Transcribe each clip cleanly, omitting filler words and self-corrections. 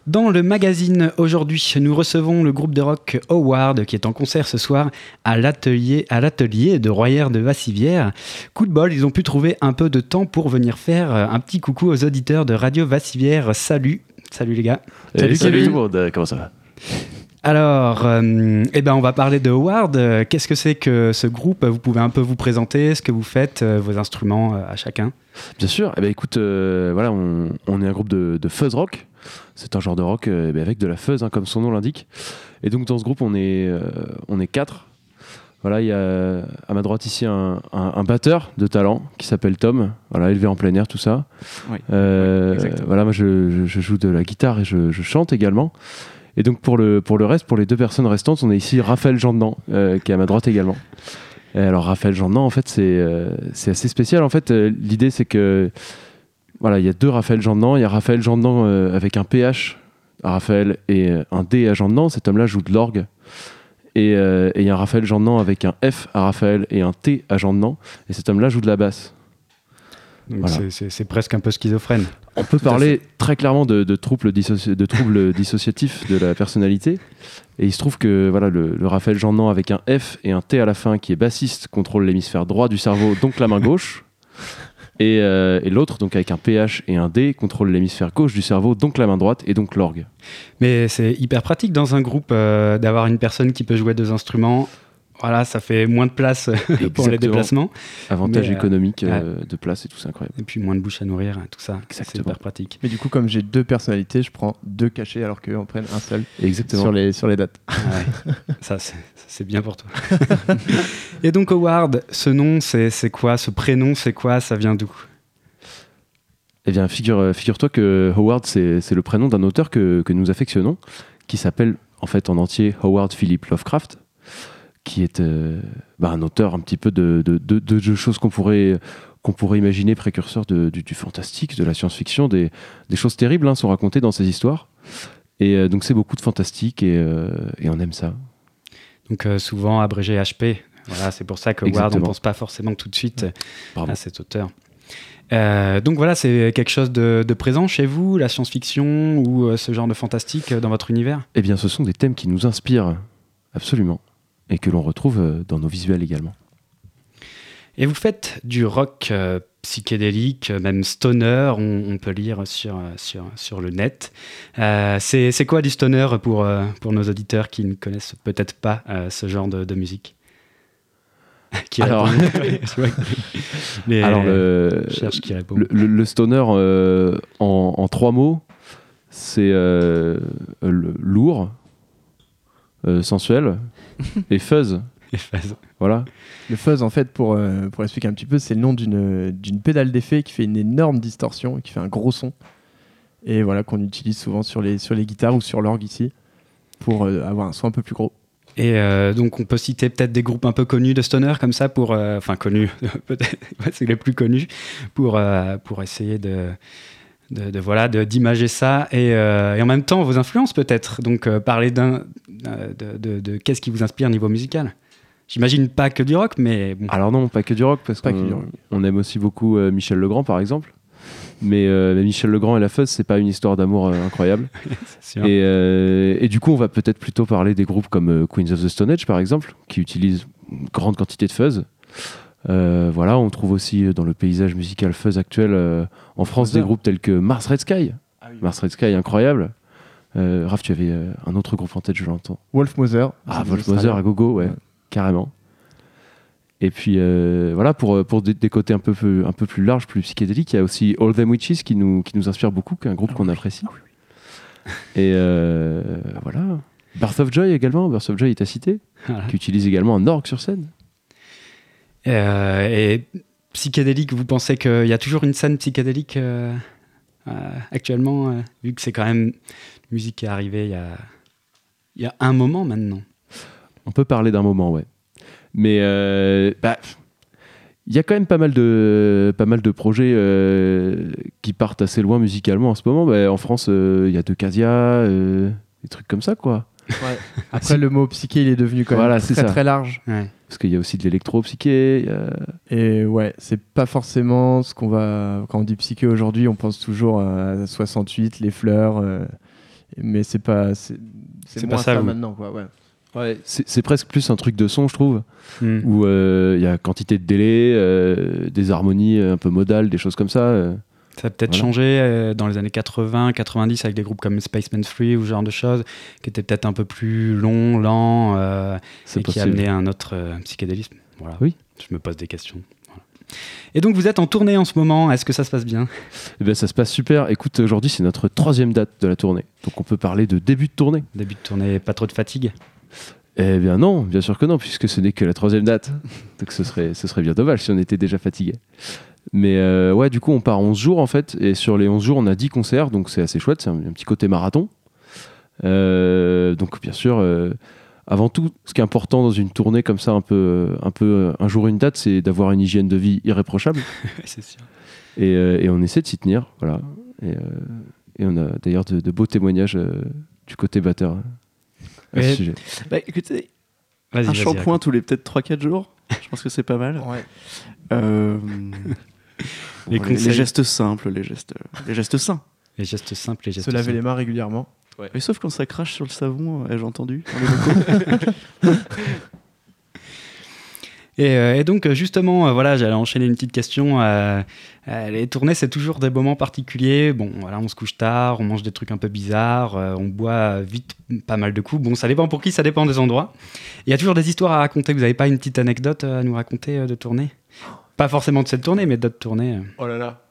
Dans le magazine aujourd'hui, nous recevons le groupe de rock Howard qui est en concert ce soir à l'atelier de Royère de Vassivière. Coup de bol, ils ont pu trouver un peu de temps pour venir faire un petit coucou aux auditeurs de Radio Vassivière. Salut les gars. Salut tout le monde, comment ça va? Alors, on va parler de Howard. Qu'est-ce que c'est que ce groupe? Vous pouvez un peu vous présenter ce que vous faites, vos instruments à chacun? Bien sûr, écoute, voilà, on est un groupe de fuzz rock. C'est un genre de rock avec de la fuzz, comme son nom l'indique. Et donc dans ce groupe, on est 4. Voilà, il y a à ma droite ici un batteur de talent qui s'appelle Tom. Voilà, élevé en plein air, tout ça. Oui, voilà, moi je joue de la guitare et je chante également. Et donc pour le reste, pour les 2 personnes restantes, on a ici Raphaël Gendenant qui est à ma droite également. Et alors Raphaël Gendenant, en fait, c'est assez spécial. En fait, l'idée c'est que voilà, il y a 2 Raphaël Gendenant. Il y a Raphaël Gendenant avec un PH à Raphaël et un D à Gendenant. Cet homme-là joue de l'orgue. Et il y a un Raphaël Gendenant avec un F à Raphaël et un T à Gendenant. Et cet homme-là joue de la basse. Donc voilà. c'est presque un peu schizophrène. On peut parler très clairement de troubles dissociatifs de la personnalité. Et il se trouve que voilà, le Raphaël Gendenant avec un F et un T à la fin, qui est bassiste, contrôle l'hémisphère droit du cerveau, donc la main gauche. Et l'autre, donc avec un PH et un D, contrôle l'hémisphère gauche du cerveau, donc la main droite et donc l'orgue. Mais c'est hyper pratique dans un groupe d'avoir une personne qui peut jouer 2 instruments. Voilà, ça fait moins de place pour les déplacements. Avantage économique de place et tout, c'est incroyable. Et puis moins de bouche à nourrir, tout ça. Exactement. C'est hyper pratique. Mais du coup, comme j'ai 2 personnalités, je prends 2 cachets alors qu'eux en prennent un seul. Exactement. Sur les dates. Ouais. Ça, c'est bien pour toi. Et donc Howard, ce nom, c'est quoi? Ce prénom, c'est quoi? Ça vient d'où? Eh bien, figure-toi que Howard, c'est le prénom d'un auteur que nous affectionnons, qui s'appelle en fait en entier Howard Philip Lovecraft, qui est un auteur un petit peu de choses qu'on pourrait imaginer précurseurs du fantastique, de la science-fiction, des choses terribles sont racontées dans ses histoires. Et donc c'est beaucoup de fantastique et on aime ça. Donc souvent abrégé HP. Voilà, c'est pour ça que Howard, on ne pense pas forcément tout de suite à cet auteur. Donc voilà, c'est quelque chose de présent chez vous, la science-fiction ou ce genre de fantastique dans votre univers? Eh bien, ce sont des thèmes qui nous inspirent absolument et que l'on retrouve dans nos visuels également. Et vous faites du rock psychédélique, même stoner, on peut lire sur le net. C'est quoi du stoner pour nos auditeurs qui ne connaissent peut-être pas ce genre de musique? Alors, le stoner en 3 mots, c'est lourd, sensuel et fuzz. Voilà. Le fuzz, en fait, pour expliquer un petit peu, c'est le nom d'une pédale d'effet qui fait une énorme distorsion et qui fait un gros son. Et voilà, qu'on utilise souvent sur les guitares ou sur l'orgue ici pour avoir un son un peu plus gros. Et donc on peut citer peut-être des groupes un peu connus de stoner comme ça pour connus peut-être c'est les plus connus pour essayer d'imager ça et en même temps vos influences peut-être, donc parler de qu'est-ce qui vous inspire niveau musical. J'imagine pas que du rock, mais bon. Alors non, pas que du rock, parce qu'on aime aussi beaucoup Michel Legrand par exemple. Mais Michel Legrand et la fuzz, c'est pas une histoire d'amour incroyable. Et du coup, on va peut-être plutôt parler des groupes comme Queens of the Stone Age, par exemple, qui utilisent une grande quantité de fuzz. Voilà, on trouve aussi dans le paysage musical fuzz actuel en France des groupes tels que Mars Red Sky. Ah oui. Mars Red Sky, incroyable. Raph, tu avais un autre groupe en tête, je l'entends. Wolf Mother. Ah, Wolf Mother à gogo, ouais, carrément. Et puis voilà, pour des côtés un peu plus larges, plus psychédéliques, il y a aussi All Them Witches qui nous inspire beaucoup, qui est un groupe qu'on apprécie. Et voilà. Birth of Joy également, Birth of Joy est à citer, qui utilise également un orgue sur scène. Et psychédélique, vous pensez qu'il y a toujours une scène psychédélique actuellement, vu que c'est quand même une musique qui est arrivée il y a un moment maintenant? On peut parler d'un moment, ouais. Mais il y a quand même pas mal de projets qui partent assez loin musicalement en ce moment. En France, il y a De Casia, des trucs comme ça, quoi. Ouais. Après, le mot psyché, il est devenu quand même très large. Ouais. Parce qu'il y a aussi de l'électro-psyché. Et ouais, c'est pas forcément ce qu'on va... Quand on dit psyché aujourd'hui, on pense toujours à 68, les fleurs... Mais c'est pas moins pas ça, oui. maintenant, quoi. Ouais. Ouais, c'est presque plus un truc de son, je trouve, Hmm. où il y a quantité de délais, des harmonies un peu modales, des choses comme ça. Ça a peut-être Voilà. changé dans les années 80, 90 avec des groupes comme Spaceman Free ou ce genre de choses qui étaient peut-être un peu plus longs, lents C'est et qui possible. amenaient un autre psychédélisme. Voilà. Oui. Je me pose des questions. Voilà. Et donc vous êtes en tournée en ce moment, est-ce que ça se passe bien? Eh ben, ça se passe super. Écoute, aujourd'hui, c'est notre 3e date de la tournée. Donc, on peut parler de début de tournée. Début de tournée, pas trop de fatigue? Eh bien non, bien sûr que non, puisque ce n'est que la 3e date. Donc ce serait bien dommage si on était déjà fatigué. Mais ouais, du coup, on part 11 jours en fait, et sur les 11 jours, on a 10 concerts, donc c'est assez chouette, c'est un petit côté marathon. Donc bien sûr, avant tout, ce qui est important dans une tournée comme ça, un peu un jour une date, c'est d'avoir une hygiène de vie irréprochable. C'est sûr. Et on essaie de s'y tenir, voilà. Et on a d'ailleurs de beaux témoignages du côté batteur à ce Et- sujet. Bah, écoutez, Vas-y, un vas-y, shampoing raconte. tous les peut-être 3-4 jours. Je pense que c'est pas mal. Ouais. Euh, Les bon, conseils. gestes simples, les gestes sains. Les gestes simples, les gestes Se laver simples. les mains régulièrement. Mais sauf quand ça crache sur le savon, ai-je entendu dans les locaux. Et donc justement, voilà, j'allais enchaîner une petite question. Les tournées, c'est toujours des moments particuliers. Bon, voilà, on se couche tard, on mange des trucs un peu bizarres, on boit vite pas mal de coups. Bon, ça dépend pour qui, ça dépend des endroits. Il y a toujours des histoires à raconter. Vous n'avez pas une petite anecdote à nous raconter de tournée? Pas forcément de cette tournée, mais d'autres tournées. Oh là là.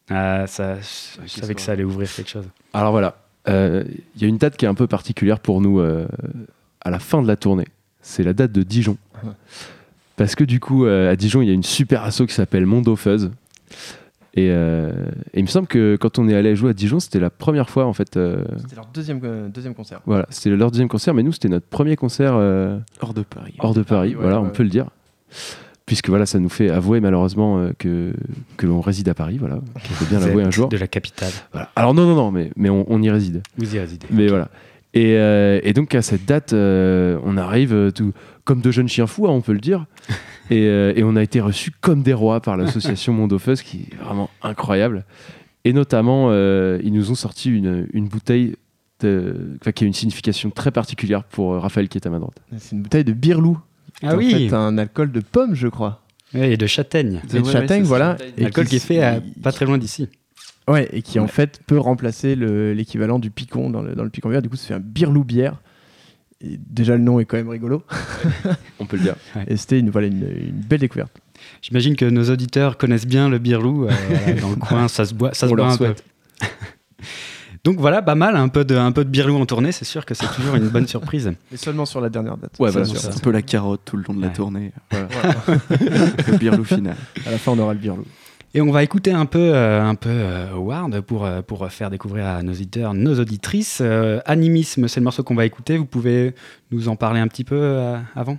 Je savais que ça allait ouvrir quelque chose. Alors voilà, il y a une date qui est un peu particulière pour nous à la fin de la tournée. C'est la date de Dijon. Parce que du coup, à Dijon, il y a une super asso qui s'appelle Mondo Fuzz. Et il me semble que quand on est allé jouer à Dijon, c'était la première fois en fait. C'était leur deuxième concert. Voilà, c'était leur 2e concert, mais nous, c'était notre premier concert Hors de Paris. hors de Paris. ouais, Voilà, ouais. on peut le dire. Puisque voilà, ça nous fait avouer malheureusement que l'on réside à Paris. Voilà, qu'il faut bien Vous l'avouer êtes un jour. de la capitale. Voilà. Alors non, mais on y réside. Vous y résidez. Mais voilà. Et donc à cette date, on arrive tout comme de jeunes chiens fous, hein, on peut le dire. Et on a été reçus comme des rois par l'association Mondofuzz, qui est vraiment incroyable. Et notamment, ils nous ont sorti une bouteille qui a une signification très particulière pour Raphaël qui est à ma droite. C'est une bouteille de Birlou. Ah En oui, fait, un alcool de pomme, je crois. oui, et de châtaigne. Et de châtaigne, voilà. Un alcool qui est fait pas très loin d'ici. Ouais, et qui en fait peut remplacer l'équivalent du picon dans le picon vert. Du coup, ça fait un Birlou bière. Et déjà, le nom est quand même rigolo. On peut le dire. Et c'était une belle découverte. J'imagine que nos auditeurs connaissent bien le Birlou. Dans le coin, ça se boit, On boit leur un souhaite. peu. Donc voilà, pas mal, un peu de Birlou en tournée, c'est sûr que c'est toujours une bonne surprise. Mais seulement sur la dernière date. Ouais, Ça, voilà, sûr. c'est C'est un peu la carotte tout le long de la Ouais. tournée. Voilà. Le birlou final. À la fin, on aura le Birlou. Et on va écouter un peu Howard pour faire découvrir à nos auditeurs, nos auditrices. Animisme, c'est le morceau qu'on va écouter. Vous pouvez nous en parler un petit peu avant?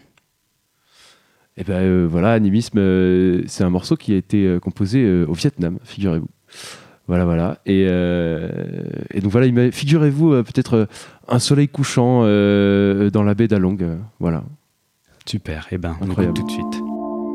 Et ben voilà, Animisme, c'est un morceau qui a été composé au Vietnam, figurez-vous. Voilà. Et donc voilà, figurez-vous peut-être un soleil couchant dans la baie d'Along. Voilà. Super, et ben on Incroyable. écoute tout de suite.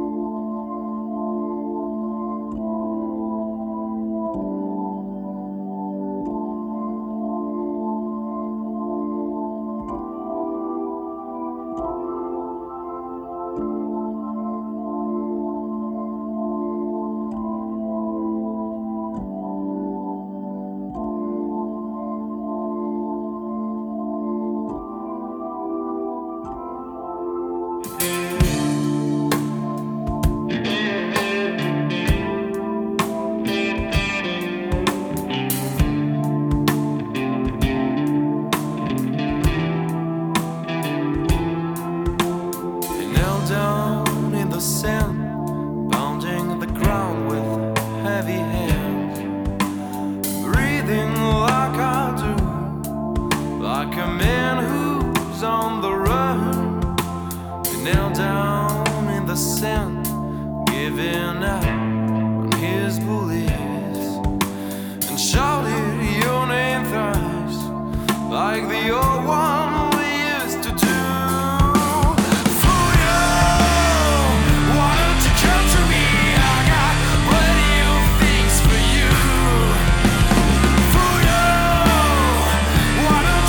They knelt down in the sand, pounding the ground with heavy hands, breathing like I do, like a man who's on the run. They knelt down in the sand, giving up on his beliefs, and shouted your name thrice, like the old one we used to do. For you, why don't you come to me? I got plenty of things for you. For you, why don't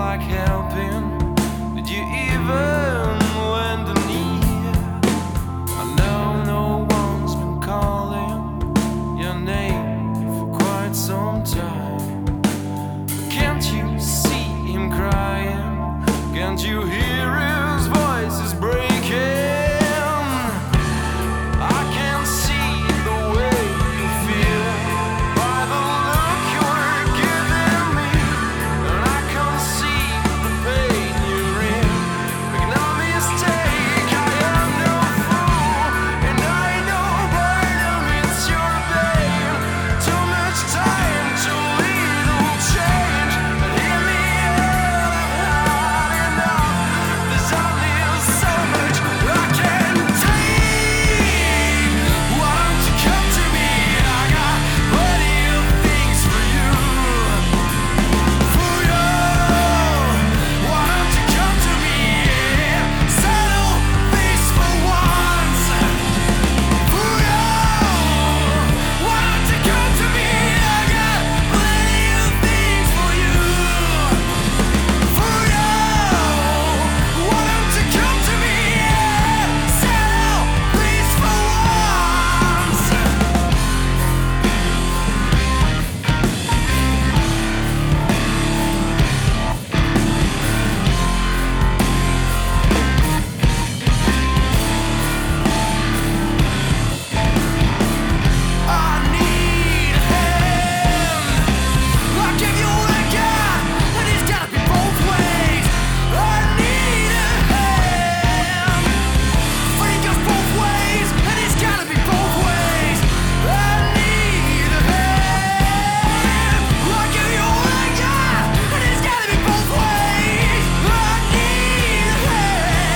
like helping? Did you even lend an ear? I know no one's been calling your name for quite some time. Can't you see him crying? Can't you hear his voice is breaking? I can see the way you feel by the look you're giving me, and I can see the pain you're in. Make no mistake, I am no fool, and I know by now it's your pain. Too much time, too little change. But hear me out, I've had enough. There's only so much I can take. Why don't you come to me? I got plenty of things for you. For you. Why don't you come to me and settle this for once? For you. Why don't you come to me? I got plenty of things for you. For you. Why don't you come to me and settle this for once? I need a hand. I give you what I got, and it's gotta be both ways. I need a hand. But it goes both ways, and it's gotta be both ways. I need a hand. I give you what I got, and it's gotta be both ways. I need a hand.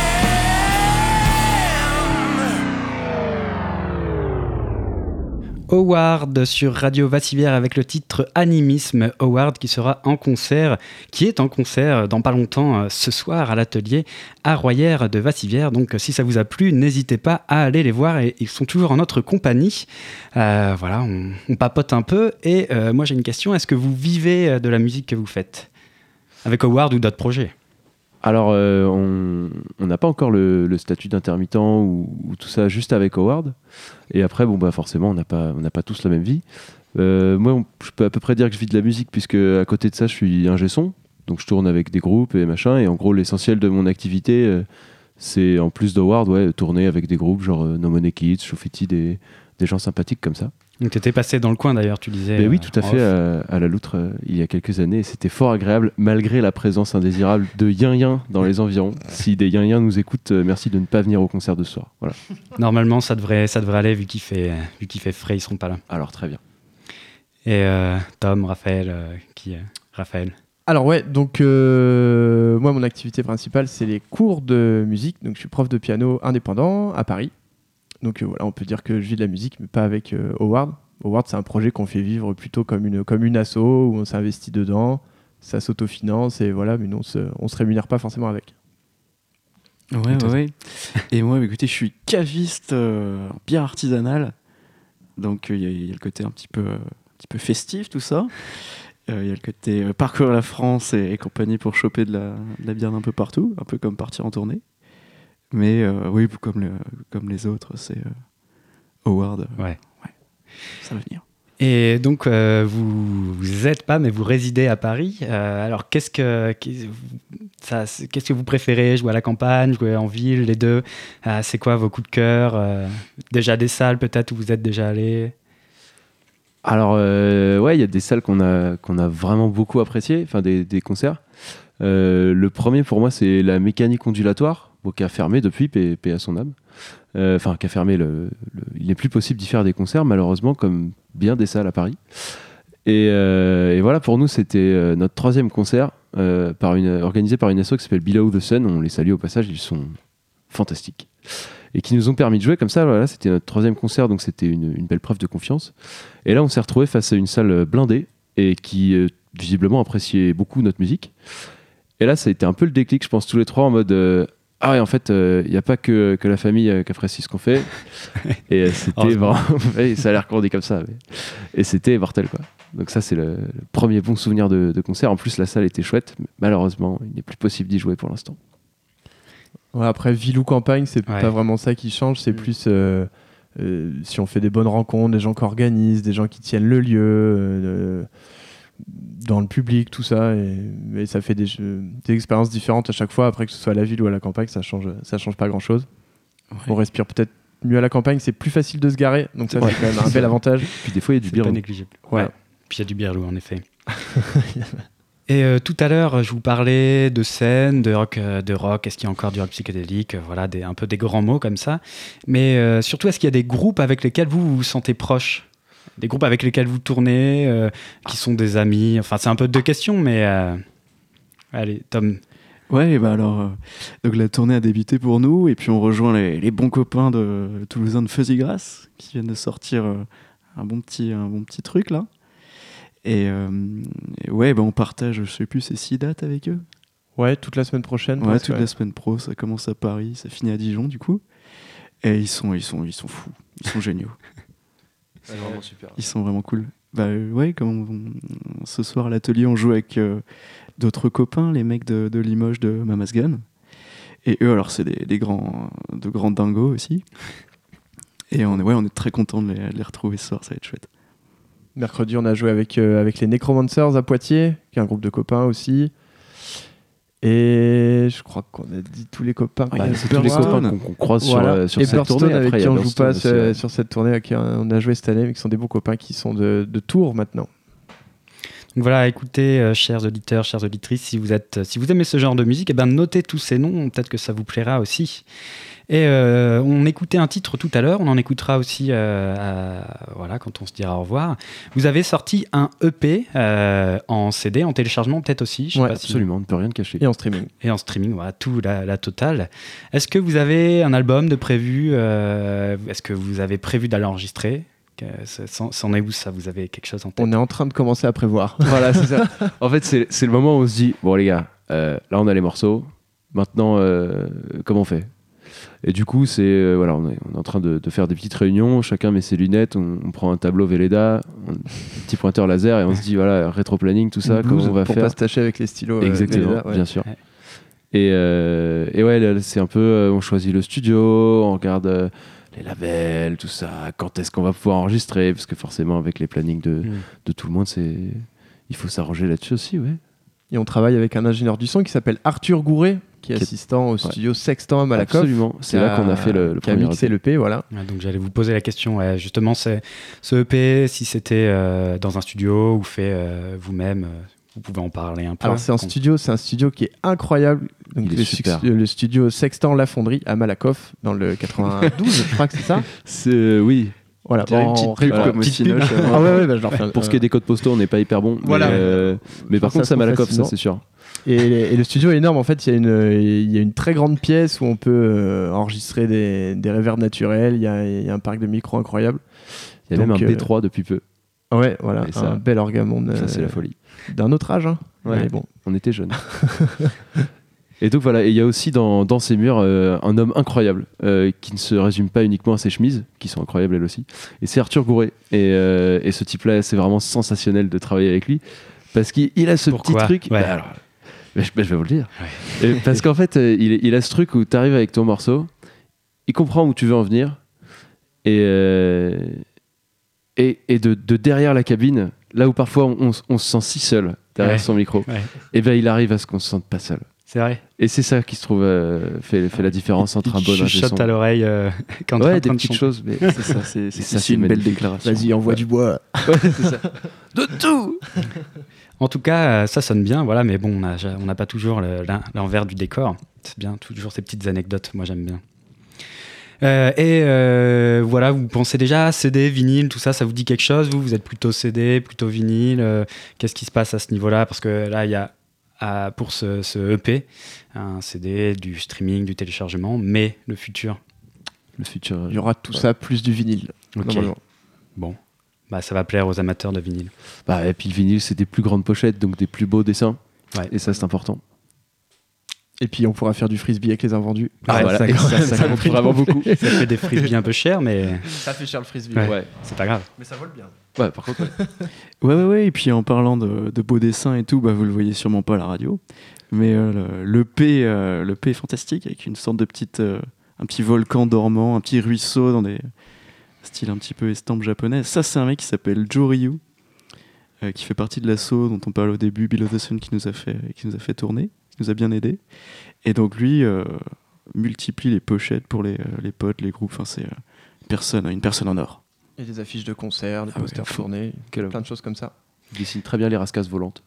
Howard sur Radio Vassivière avec le titre Animisme. Howard qui est en concert dans pas longtemps ce soir à l'atelier à Royères de Vassivière. Donc si ça vous a plu, n'hésitez pas à aller les voir et ils sont toujours en notre compagnie. Voilà, on papote un peu et moi j'ai une question, est-ce que vous vivez de la musique que vous faites avec Howard ou d'autres projets? Alors, on n'a pas encore le statut d'intermittent ou tout ça juste avec Howard. Et après, bon, bah, forcément, on n'a pas tous la même vie. Moi, je peux à peu près dire que je vis de la musique, puisque à côté de ça, je suis ingé son. Donc, je tourne avec des groupes et machin. Et en gros, l'essentiel de mon activité, c'est en plus d'Howard, tourner avec des groupes genre No Money Kids, Shofiti, des gens sympathiques comme ça. Donc tu étais passé dans le coin d'ailleurs, tu disais. Mais oui, tout à fait, à la Loutre, il y a quelques années. Et c'était fort agréable, malgré la présence indésirable de yin-yin dans les environs. Si des yin-yin nous écoutent, merci de ne pas venir au concert de ce soir. Voilà. Normalement, ça devrait aller vu qu'il fait frais, ils seront pas là. Alors, très bien. Et Tom, Raphaël, Raphaël. Alors ouais, donc moi mon activité principale c'est les cours de musique, donc je suis prof de piano indépendant à Paris. Donc voilà, on peut dire que je vis de la musique, mais pas avec Howard. Howard, c'est un projet qu'on fait vivre plutôt comme une asso, où on s'investit dedans, ça s'autofinance, et voilà, mais nous, on se rémunère pas forcément avec. Ouais. Et moi, écoutez, je suis caviste bière artisanale. Donc il y a le côté un petit peu festif, tout ça. Il y a le côté parcourir la France et compagnie pour choper de la bière d'un peu partout, un peu comme partir en tournée. Mais oui, comme les autres, c'est Howard. Ouais. Ça va venir. Et donc, vous êtes pas, mais vous résidez à Paris. Alors, qu'est-ce que vous préférez? Jouer à la campagne, jouer en ville, les deux? C'est quoi vos coups de cœur? Déjà des salles peut-être où vous êtes déjà allé? Alors, il y a des salles qu'on a vraiment beaucoup appréciées, enfin des concerts. Le premier pour moi, c'est la Mécanique Ondulatoire, qui a fermé depuis, paix à son âme. Qui a fermé, il n'est plus possible d'y faire des concerts, malheureusement, comme bien des salles à Paris. Et voilà, pour nous, c'était notre troisième concert, organisé par une asso qui s'appelle Below the Sun. On les salue au passage, ils sont fantastiques. Et qui nous ont permis de jouer comme ça. Voilà, c'était notre troisième concert, donc c'était une belle preuve de confiance. Et là, on s'est retrouvé face à une salle blindée et qui, visiblement, appréciait beaucoup notre musique. Et là, ça a été un peu le déclic, je pense, tous les trois, en mode... Ah ouais, en fait, il n'y a pas que la famille qui apprécie ce qu'on fait. Et c'était vraiment... ça a l'air qu'on dit comme ça. Et c'était mortel, quoi. Donc ça, c'est le premier bon souvenir de concert. En plus, la salle était chouette. Mais malheureusement, il n'est plus possible d'y jouer pour l'instant. Ouais, après, ville ou campagne, c'est Ouais. pas vraiment ça qui change. C'est plus si on fait des bonnes rencontres, des gens qui organisent, des gens qui tiennent le lieu, dans le public, tout ça. Et ça fait des expériences différentes à chaque fois. Après, que ce soit à la ville ou à la campagne, ça change pas grand-chose. Ouais. On respire peut-être mieux à la campagne. C'est plus facile de se garer. Donc ça, Ouais. c'est quand même un bel avantage. Puis des fois, il y a du C'est pas birlou. négligeable. Ouais. Ouais. Puis il y a du birlou, en effet. Et tout à l'heure, je vous parlais de scène, de rock. Est-ce qu'il y a encore du rock psychédélique? Voilà, un peu des grands mots comme ça. Mais surtout, est-ce qu'il y a des groupes avec lesquels vous vous sentez proche? Des groupes avec lesquels vous tournez, qui sont des amis? Enfin, c'est un peu deux questions, mais allez, Tom. Ouais, bah alors, donc la tournée a débuté pour nous, et puis on rejoint les bons copains de Toulousains de Fuzzy Grass, qui viennent de sortir un bon petit truc là. Et ouais, bah on partage, je sais plus, c'est 6 dates avec eux. Ouais, toute la semaine prochaine. Ouais, presque, toute la semaine pro, ça commence à Paris, ça finit à Dijon du coup. Et ils sont fous, ils sont géniaux. C'est vraiment super. Ils sont vraiment cool. Bah ouais, ce soir à l'atelier, on joue avec d'autres copains, les mecs de Limoges de Mama's Gun. Et eux, alors, c'est de grands dingos aussi. Et on est très contents de les retrouver ce soir, ça va être chouette. Mercredi, on a joué avec les Necromancers à Poitiers, qui est un groupe de copains aussi. Et je crois qu'on a dit tous les copains. Ah, il y a C'est tous les Burstone. copains qu'on croise Voilà. sur Et cette Burstone, tournée. avec Après, il y qui a on joue Burstone pas aussi, ouais. sur cette tournée, avec qui on a joué cette année, mais qui sont des beaux copains qui sont de Tours maintenant. Donc voilà, écoutez, chers auditeurs, chères auditrices, si vous aimez ce genre de musique, eh ben, notez tous ces noms, peut-être que ça vous plaira aussi. Et on écoutait un titre tout à l'heure, on en écoutera aussi voilà, quand on se dira au revoir. Vous avez sorti un EP en CD, en téléchargement peut-être aussi, je sais Ouais, pas si- Absolument, on ne peut rien te cacher. Et en streaming. et en streaming, voilà, tout la totale. Est-ce que vous avez un album de prévu Est-ce que vous avez prévu d'aller enregistrer C'en est où ça? Vous avez quelque chose en tête? On est en train de commencer à prévoir. Voilà, c'est ça. En fait, c'est le moment où on se dit, bon les gars, là on a les morceaux, maintenant comment on fait? Et du coup, voilà, on est en train de faire des petites réunions, chacun met ses lunettes, on prend un tableau Velleda, un petit pointeur laser et on se dit, voilà, rétro-planning, tout ça, Une comment blouse on va pour faire? pas se tâcher avec les stylos. Exactement, Velleda, ouais. bien sûr. Ouais. Et ouais, là, c'est un peu, on choisit le studio, on regarde les labels, tout ça, quand est-ce qu'on va pouvoir enregistrer, parce que forcément, avec les plannings de tout le monde, il faut s'arranger là-dessus aussi, ouais. Et on travaille avec un ingénieur du son qui s'appelle Arthur Gouret, qui est Qui est- assistant au studio Sextant à Malakoff. Absolument, c'est là qu'on a fait le qui a premier mixé EP. l'EP, voilà. Ouais, donc j'allais vous poser la question, ouais, justement, ce EP, si c'était dans un studio ou fait vous-même, vous pouvez en parler un peu. Alors c'est un studio qui est incroyable. Donc, Il est super. le studio Sextant La Fonderie à Malakoff, dans le 92, je crois que c'est ça. Oui. Voilà. Dirait une petite pub voilà. comme au petite Cinoche. Ah ouais, bah, je leur fais un- Pour ce qui est des codes postaux, on n'est pas hyper bon. Voilà. Mais par Ça contre, se ça trouve Malakoff, ça facilement. c'est sûr. Et le studio est énorme. En fait, il y a une très grande pièce où on peut enregistrer des reverbs naturels. Il y a un parc de micros incroyable. Il y a Donc, même un B3 depuis peu. Ouais, voilà, Et ça- un bel orgamonde. Ça, c'est la folie. D'un autre âge, hein. Ouais. Mais bon. On était jeunes. Et donc voilà, et il y a aussi dans ces murs un homme incroyable qui ne se résume pas uniquement à ses chemises, qui sont incroyables elles aussi. Et c'est Arthur Gouret. Et ce type-là, c'est vraiment sensationnel de travailler avec lui. Parce qu'il a ce Pourquoi petit truc. Ouais. Bah, alors, je vais vous le dire. Et parce qu'en fait, il a ce truc où tu arrives avec ton morceau, il comprend où tu veux en venir. Et de derrière la cabine, là où parfois on se sent si seul derrière Ouais. son micro, Ouais, et ben il arrive à ce qu'on se sente pas seul. c'est vrai. Et c'est ça qui se trouve fait la différence entre un bon ingé chuchote son. à l'oreille quand t'es en Ouais, des train de petites chanter. choses, mais C'est ça, c'est ça, ici une c'est belle magnifique. déclaration. Vas-y, envoie du bois. Ouais, c'est ça. De tout. En tout cas, ça sonne bien, voilà, mais bon, on n'a pas toujours l'envers du décor. C'est bien, toujours ces petites anecdotes, moi j'aime bien. Voilà, vous pensez déjà à CD, vinyle, tout ça, ça vous dit quelque chose? Vous êtes plutôt CD, plutôt vinyle? Qu'est-ce qui se passe à ce niveau-là? Parce que là, il y a pour ce EP un CD, du streaming, du téléchargement, mais le futur. Le futur. Il y aura tout ça plus du vinyle. Ok. Normalement. Bon, bah, ça va plaire aux amateurs de vinyle. Bah, et puis le vinyle, c'est des plus grandes pochettes, donc des plus beaux dessins. Ouais. Et ça, c'est important. Et puis on pourra faire du frisbee avec les invendus. Ah, voilà, ça, et ça compte vraiment beaucoup. Ça fait des frisbees un peu chers, mais Ça fait cher le frisbee. Ouais. c'est pas grave. Mais ça vole bien. Ouais, par contre, Ouais. Et puis en parlant de beaux dessins et tout, bah, vous le voyez sûrement pas à la radio. Mais le P est fantastique, avec une sorte de un petit volcan dormant, un petit ruisseau dans des styles un petit peu estampes japonaises. Ça, c'est un mec qui s'appelle Joe Ryu, qui fait partie de l'assaut dont on parle au début, Below the Sun, qui nous a fait tourner, qui nous a bien aidé. Et donc lui multiplie les pochettes pour les potes, les groupes. Enfin, c'est une personne en or. Et des affiches de concerts, des Ah ouais, posters fou. tournés, Quel plein de choses comme ça. il dessine très bien les rascasses volantes.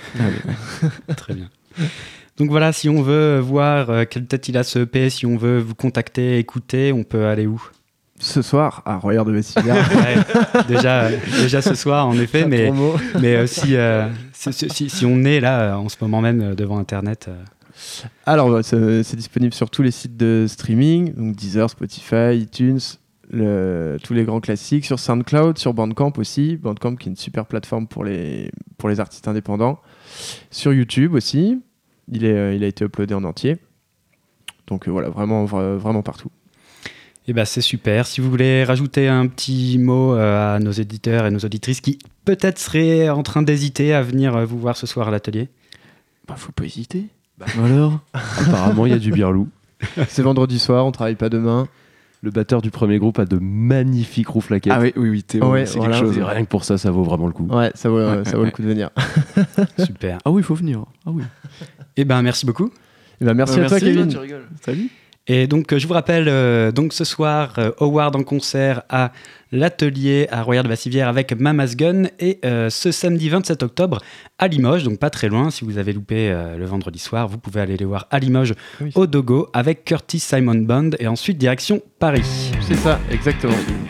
Très bien. Donc voilà, si on veut voir quelle tête il a ce EP, si on veut vous contacter, écouter, on peut aller où? Ce soir, à Royer de Vessivière. Ouais, déjà ce soir, en effet, mais si on est là en ce moment même devant Internet. Alors, c'est disponible sur tous les sites de streaming, donc Deezer, Spotify, iTunes, tous les grands classiques, sur SoundCloud, sur Bandcamp aussi. Bandcamp qui est une super plateforme pour les artistes indépendants. Sur YouTube aussi. Il a été uploadé en entier. Donc voilà, vraiment partout. Et ben c'est super. Si vous voulez rajouter un petit mot à nos éditeurs et nos auditrices qui peut-être seraient en train d'hésiter à venir vous voir ce soir à l'atelier. Bah, faut pas hésiter. Alors Apparemment, il y a du birlou. C'est vendredi soir, on travaille pas demain. Le batteur du premier groupe a de magnifiques rouflaquettes. Ah oui, Théo, Ouais, c'est voilà. quelque chose. Et rien que pour ça, ça vaut vraiment le coup. Ouais, ça vaut le coup de venir. Super. Ah oui, il faut venir. Ah oui. Et ben merci beaucoup. Et ben, merci à toi, Kevin. Tu rigoles. Salut. Et donc je vous rappelle donc ce soir Howard en concert à l'atelier à Royer de Vassivière avec Mama's Gun et ce samedi 27 octobre à Limoges, donc pas très loin. Si vous avez loupé le vendredi soir, vous pouvez aller les voir à Limoges Oui. au Dogo avec Curtis Simon Band et ensuite direction Paris. C'est ça, exactement.